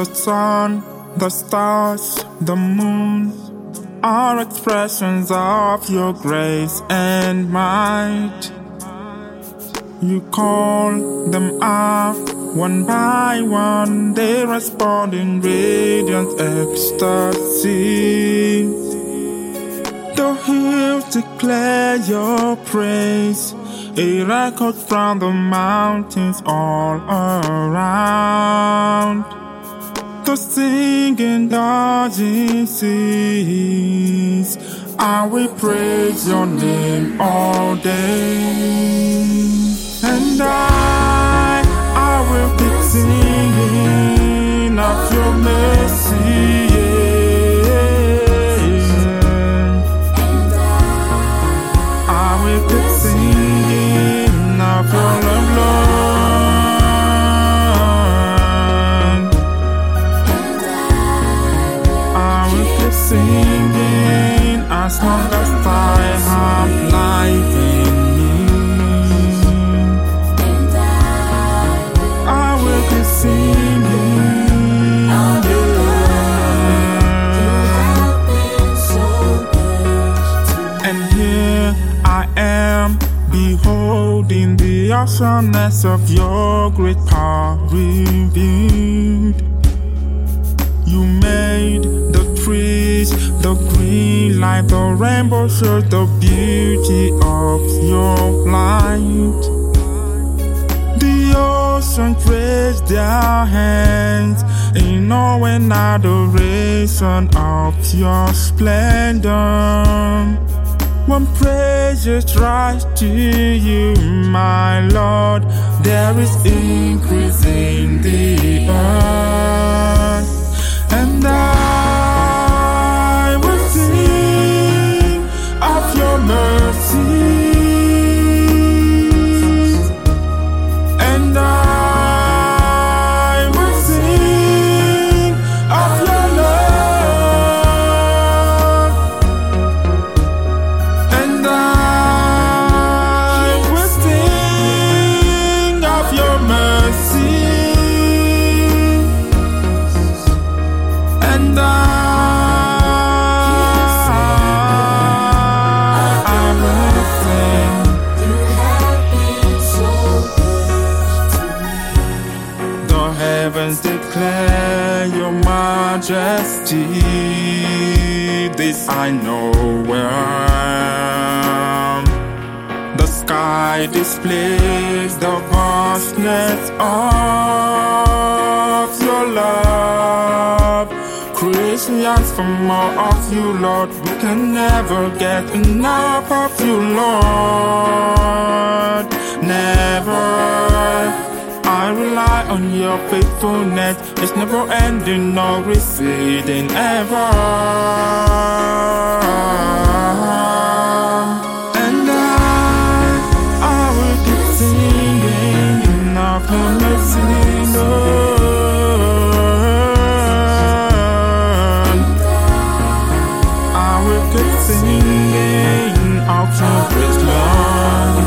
The sun, the stars, the moon are expressions of your grace and might. You call them out one by one, they respond in radiant ecstasy. The hills declare your praise, a record from the mountains all around. The singing doesn't cease, I will praise your name all day. And I will keep singing of your mercy. I will keep singing of your love, Lord. I will keep singing as long as I have life in me. I will keep singing, and here I am, beholding the awesomeness of your great power revealed. You made the trees, the green light, the rainbow shows the beauty of your light. The ocean raised their hands in awe and adoration of your splendor. When praises rise to you, my Lord, there is increase in the earth. And I will sing of your mercy. And I will sing of your love. And I will sing of your mercy. And I will sing. You have been so good to me. The heavens declare your majesty. This I know well. The sky displays the vastness of your love. Creation yearns for more of you, Lord. We can never get enough of you, Lord. Never. I rely on your faithfulness. It's never ending nor receding ever. And I will keep singing of your mercy, Lord. I will keep singing of your grace, Lord.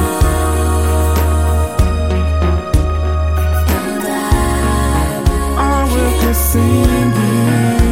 Singing.